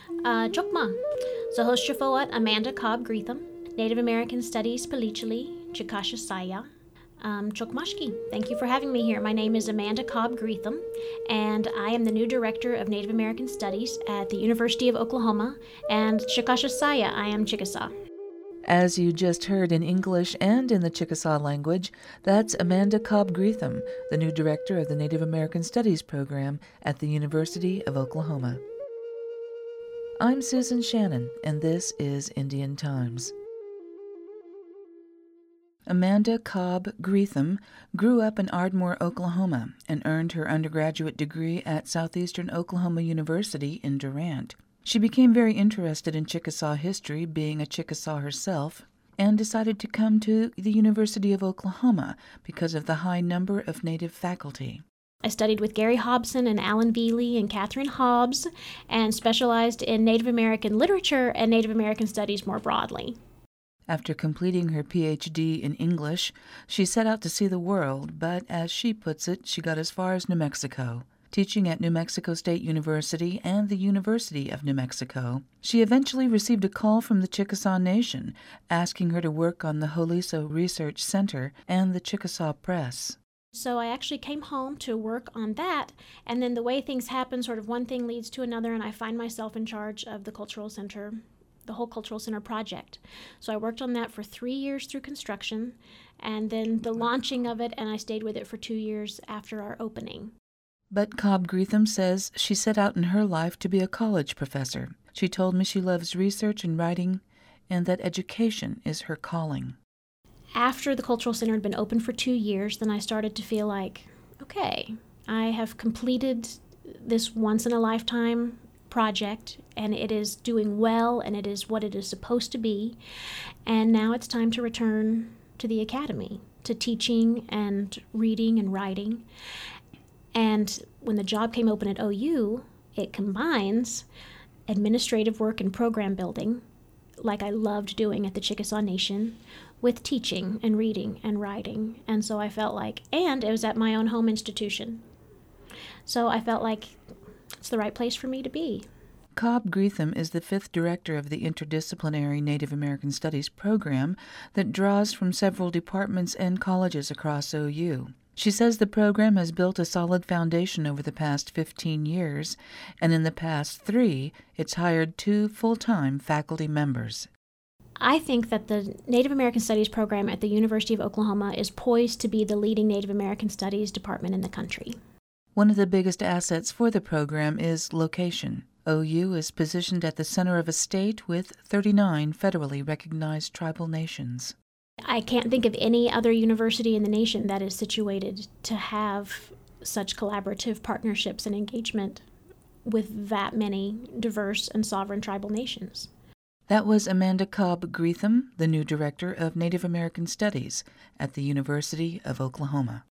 Chokma. Zahoshafowat Amanda Cobb Greetham, Native American Studies Palichili, Chikasha Saya. Chokmashki. Thank you for having me here. My name is Amanda Cobb Greetham, and I am the new Director of Native American Studies at the University of Oklahoma, and Chikasha Saya, I am Chickasaw. As you just heard in English and in the Chickasaw language, that's Amanda Cobb Greetham, the new Director of the Native American Studies program at the University of Oklahoma. I'm Susan Shannon, and this is Indian Times. Amanda Cobb Greetham grew up in Ardmore, Oklahoma, and earned her undergraduate degree at Southeastern Oklahoma University in Durant. She became very interested in Chickasaw history, being a Chickasaw herself, and decided to come to the University of Oklahoma because of the high number of Native faculty. I studied with Gary Hobson and Alan Vealey and Catherine Hobbs, and specialized in Native American literature and Native American studies more broadly. After completing her Ph.D. in English, she set out to see the world, but as she puts it, she got as far as New Mexico. Teaching at New Mexico State University and the University of New Mexico, she eventually received a call from the Chickasaw Nation asking her to work on the Holiso Research Center and the Chickasaw Press. So I actually came home to work on that, and then the way things happen, sort of one thing leads to another, and I find myself in charge of the Cultural Center, the whole Cultural Center project. So I worked on that for 3 years through construction, and then the launching of it, and I stayed with it for 2 years after our opening. But Cobb Greetham says she set out in her life to be a college professor. She told me she loves research and writing, and that education is her calling. After the Cultural Center had been open for 2 years, then I started to feel like, okay, I have completed this once-in-a-lifetime project, and it is doing well, and it is what it is supposed to be, and now it's time to return to the academy, to teaching and reading and writing. And when the job came open at OU, it combines administrative work and program building, like I loved doing at the Chickasaw Nation, with teaching and reading and writing. And so I felt like, and it was at my own home institution. So I felt like it's the right place for me to be. Cobb Greetham is the 5th director of the Interdisciplinary Native American Studies program that draws from several departments and colleges across OU. She says the program has built a solid foundation over the past 15 years, and in the past 3, it's hired 2 full-time faculty members. I think that the Native American Studies program at the University of Oklahoma is poised to be the leading Native American Studies department in the country. One of the biggest assets for the program is location. OU is positioned at the center of a state with 39 federally recognized tribal nations. I can't think of any other university in the nation that is situated to have such collaborative partnerships and engagement with that many diverse and sovereign tribal nations. That was Amanda Cobb Greetham, the new Director of Native American Studies at the University of Oklahoma.